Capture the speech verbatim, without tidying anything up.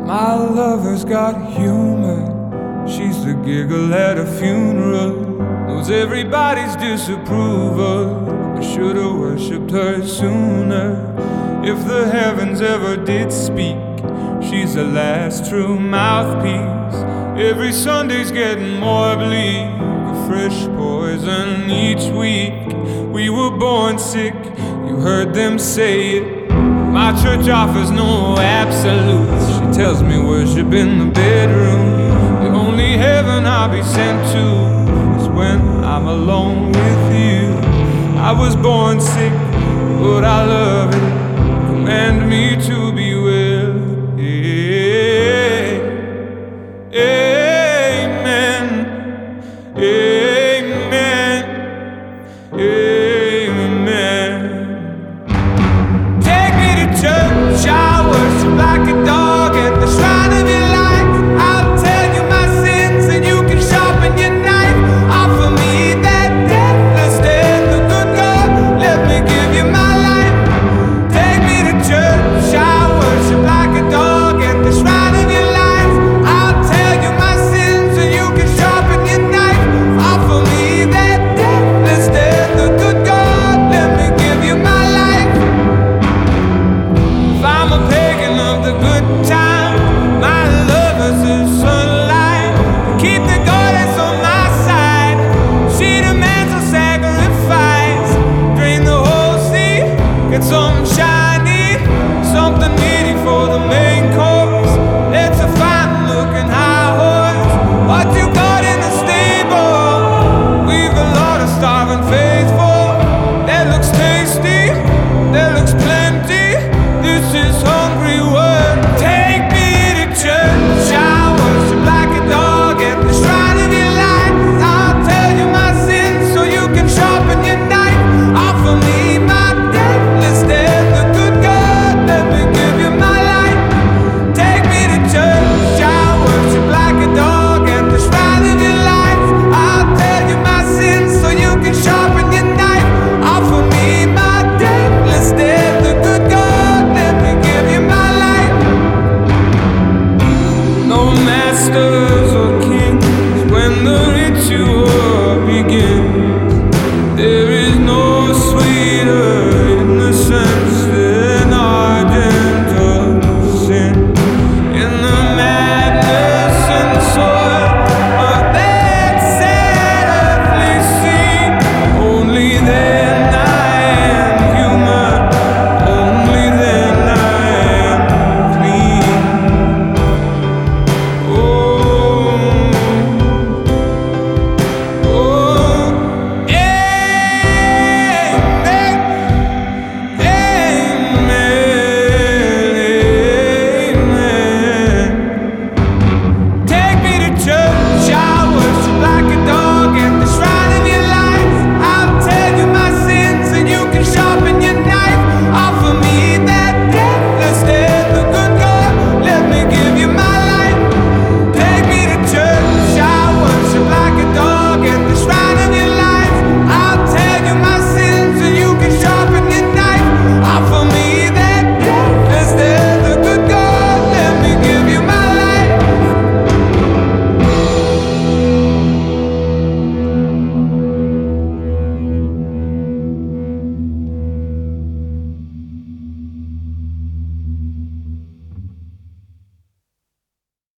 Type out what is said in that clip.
My lover's got humor. She's the giggle at a funeral. Knows everybody's disapproval. I should've worshipped her sooner. If the heavens ever did speak, she's the last true mouthpiece. Every Sunday's getting more bleak, a fresh poison each week. We were born sick, you heard them say it. My church offers no absolutes. She tells me worship in the bedroom. The only heaven I'll be sent to is when I'm alone with you. I was born sick, but I love it. Command me to